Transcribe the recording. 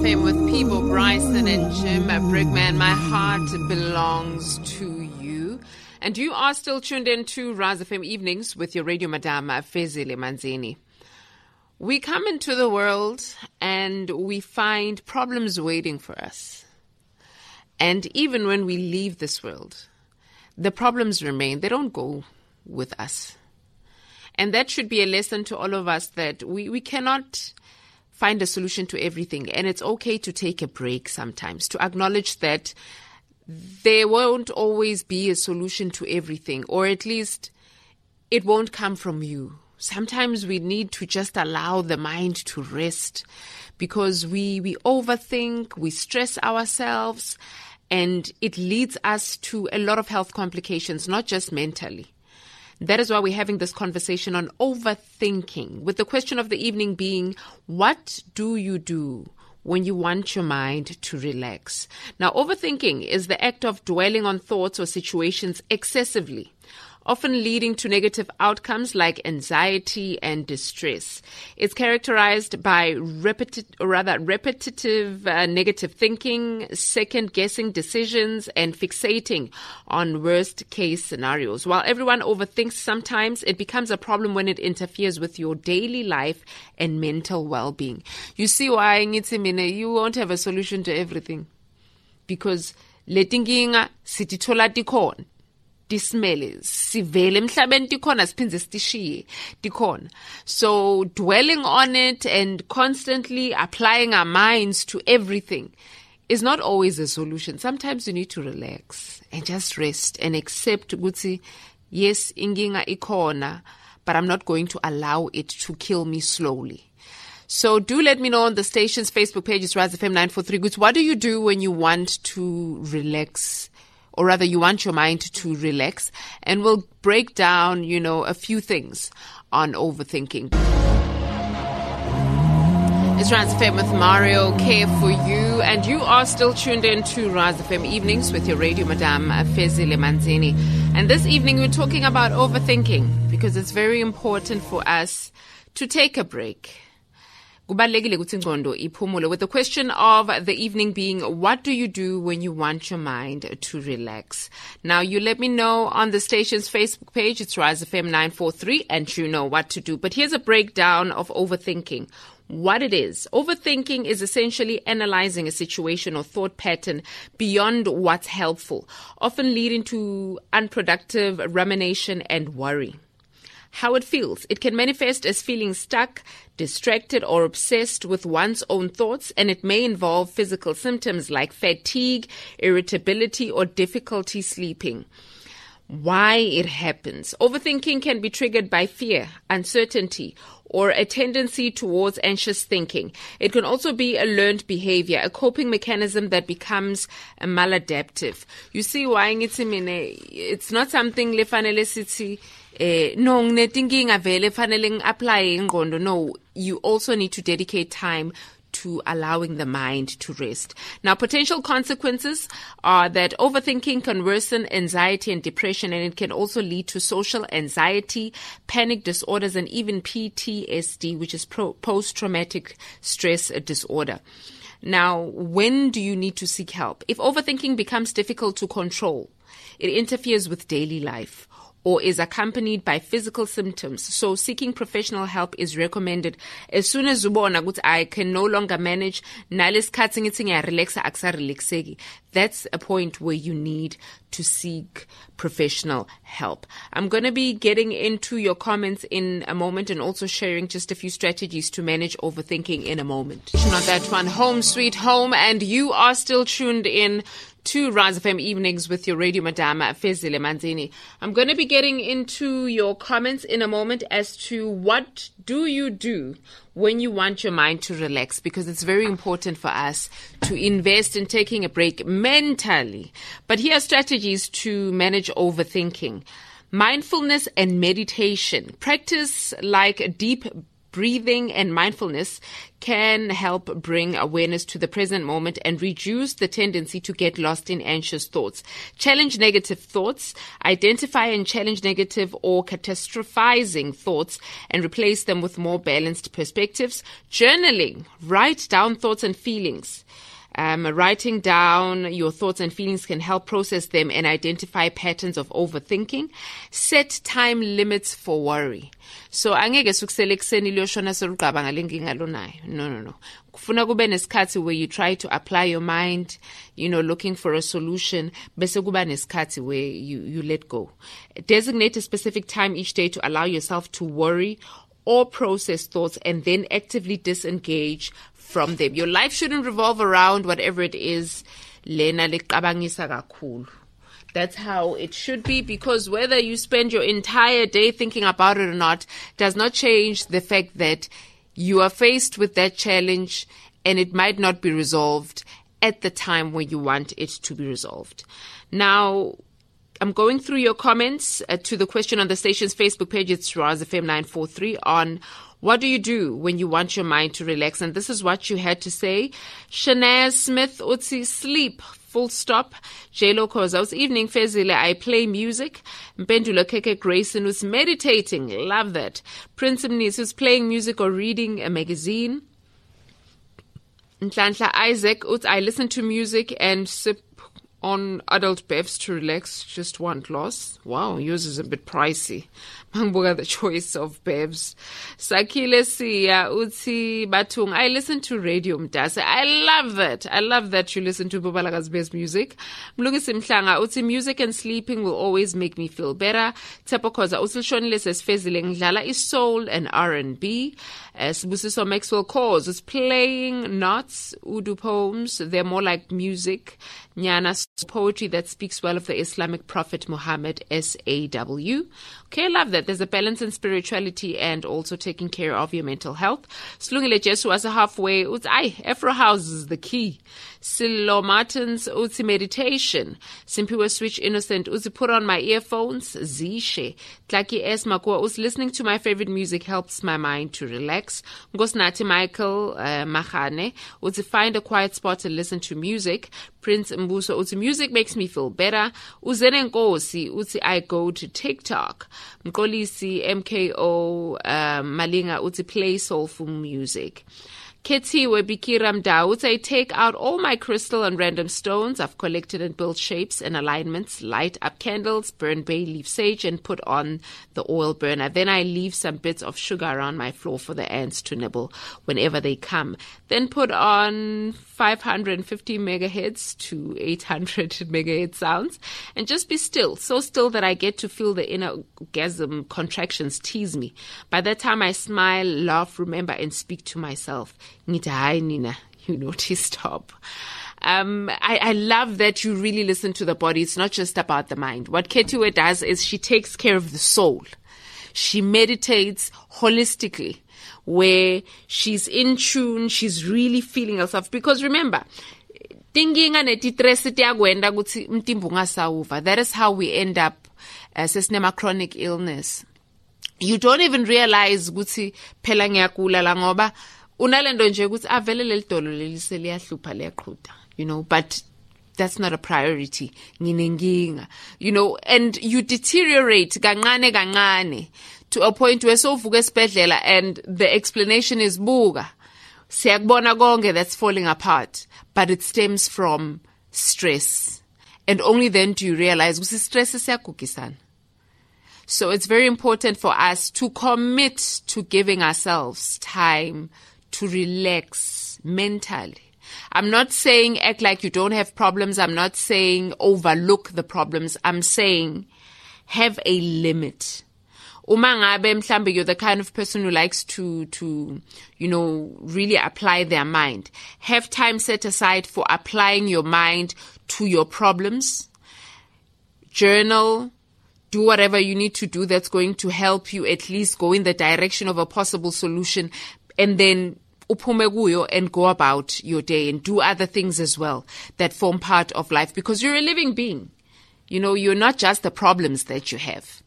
FM with Peebo Bryson and Jim Brigman. My heart belongs to you. And you are still tuned in to Rise FM Evenings with your Radio Madam Fezile Manzini. We come into the world and we find problems waiting for us. And even when we leave this world, the problems remain. They don't go with us. And that should be a lesson to all of us that we cannot find a solution to everything. And it's okay to take a break sometimes, to acknowledge that there won't always be a solution to everything, or at least it won't come from you. Sometimes we need to just allow the mind to rest because we overthink, we stress ourselves, and it leads us to a lot of health complications, not just mentally. That is why we're having this conversation on overthinking, with the question of the evening being, what do you do when you want your mind to relax? Now, overthinking is the act of dwelling on thoughts or situations excessively, often leading to negative outcomes like anxiety and distress. It's characterized by repetitive negative thinking, second-guessing decisions, and fixating on worst-case scenarios. While everyone overthinks sometimes, it becomes a problem when it interferes with your daily life and mental well-being. You see why you won't have a solution to everything. Because letinkinga sitithola tikhona. Dismele sivele emhlabeni tikhona siphinze sitishiye tikhona. So dwelling on it and constantly applying our minds to everything is not always a solution. Sometimes you need to relax and just rest and accept ukuthi yes, inkinga ikhona, but I'm not going to allow it to kill me slowly. So do let me know on the station's Facebook page. It's Rise FM 943. Goods. What do you do when you want to relax? Or rather, you want your mind to relax? And we'll break down, a few things on overthinking. It's Rise FM with Mario Care for you. And you are still tuned in to Rise FM Evenings with your Radio Madam Fezile Manzini. And this evening, we're talking about overthinking because it's very important for us to take a break. With the question of the evening being, what do you do when you want your mind to relax? Now, you let me know on the station's Facebook page. It's Rise FM 943, and you know what to do. But here's a breakdown of overthinking. What it is. Overthinking is essentially analyzing a situation or thought pattern beyond what's helpful, often leading to unproductive rumination and worry. How it feels. It can manifest as feeling stuck, distracted, or obsessed with one's own thoughts, and it may involve physical symptoms like fatigue, irritability, or difficulty sleeping. Why it happens. Overthinking can be triggered by fear, uncertainty, or a tendency towards anxious thinking. It can also be a learned behavior, a coping mechanism that becomes maladaptive. You see why it's not something lefanele sithi no, you also need to dedicate time to allowing the mind to rest. Now, potential consequences are that overthinking can worsen anxiety and depression, and it can also lead to social anxiety, panic disorders, and even PTSD, which is post-traumatic stress disorder. Now, when do you need to seek help? If overthinking becomes difficult to control, it interferes with daily life, or is accompanied by physical symptoms. So seeking professional help is recommended. As soon as I can no longer manage, that's a point where you need to seek professional help. I'm going to be getting into your comments in a moment and also sharing just a few strategies to manage overthinking in a moment. Not that one, Home Sweet Home, and you are still tuned in to Rise FM Evenings with your Radio Madam Fezile Manzini. I'm going to be getting into your comments in a moment as to what do you do when you want your mind to relax, because it's very important for us to invest in taking a break mentally. But here are strategies to manage overthinking. Mindfulness and meditation. Practice like deep breathing and mindfulness can help bring awareness to the present moment and reduce the tendency to get lost in anxious thoughts. Challenge negative thoughts. Identify and challenge negative or catastrophizing thoughts and replace them with more balanced perspectives. Journaling. Write down thoughts and feelings. Writing down your thoughts and feelings can help process them and identify patterns of overthinking. Set time limits for worry. So angeke sukusele ekseni liyoshona seruqabanga lenkinga lonayo. No. Kufuna kube nesikhathi where you try to apply your mind, looking for a solution. Bese kuba nesikhathi where you let go. Designate a specific time each day to allow yourself to worry or process thoughts and then actively disengage from them. Your life shouldn't revolve around whatever it is lena liqabangisa kakhulu. That's how it should be, because whether you spend your entire day thinking about it or not does not change the fact that you are faced with that challenge and it might not be resolved at the time when you want it to be resolved. Now, I'm going through your comments to the question on the station's Facebook page. It's Raz FM 943 on what do you do when you want your mind to relax? And this is what you had to say. Shania Smith, Utsi, sleep, full stop. J-Lo Koza, evening, Fezile, I play music. Mpendula Keke Grayson was meditating. Love that. Prince Mnis was playing music or reading a magazine. Nhlanhla Isaac, I listen to music and sip on adult bevs to relax, just one glass. Wow, yours is a bit pricey. Mangbuka, the choice of bevs. Sakile Siya, Uti Batung, I listen to Radio Mdase. I love that. I love that you listen to Bubalaga's best music. Mlungisi Mhlanga, Uti music and sleeping will always make me feel better. Tepokoza, Uti Shonile says Fezile Ngdlala is soul and R&B. Sibusiso Maxwell Cause is playing knots, Udu poems. They're more like music. Nyana poetry that speaks well of the Islamic prophet Muhammad, SAW. Okay, I love that. There's a balance in spirituality and also taking care of your mental health. Slungile Jesu as a halfway. Afro House is the key. Silo Martins, Uzi meditation. Simpiwe switch innocent. Uzi put on my earphones. Zishe. Tlaki S. Makua. Uzi listening to my favorite music helps my mind to relax. Ngosnati Michael Mahane. Uzi find a quiet spot and listen to music. Prince Mbuso. Uzi music makes me feel better. Uzene Nkosi. Uzi I go to TikTok. Mkolisi MKO Malinga. Uzi play soulful music. Ketiwe Bikiram Daud, I take out all my crystal and random stones I've collected and built shapes and alignments, light up candles, burn bay leaf sage, and put on the oil burner. Then I leave some bits of sugar around my floor for the ants to nibble whenever they come. Then put on 550 megahertz to 800 megahertz sounds and just be still, so still that I get to feel the inner orgasm contractions tease me. By that time I smile, laugh, remember, and speak to myself. Ngita, hi Nina, to stop. I love that you really listen to the body. It's not just about the mind. What Ketiwe does is she takes care of the soul. She meditates holistically, where she's in tune, she's really feeling herself. Because remember, that is how we end up as a chronic illness. You don't even realize ukuthi phela ngiyagula la ngoba unalendo nje ukuthi avele lelidolo lelise liyahlupha liyaqhuda, but that's not a priority. Nginenkinga, and you deteriorate kancane to a point where sovuka esibhedlela and the explanation is buka siyakubona konke that's falling apart, but it stems from stress, and only then do you realize ukuthi stress siyagugisana. So it's very important for us to commit to giving ourselves time to relax mentally. I'm not saying act like you don't have problems. I'm not saying overlook the problems. I'm saying have a limit. Uma ngabe mhlambe you're the kind of person who likes to really apply their mind. Have time set aside for applying your mind to your problems. Journal. Do whatever you need to do that's going to help you at least go in the direction of a possible solution, and then uphume kuyo and go about your day and do other things as well that form part of life, because you're a living being. You're not just the problems that you have.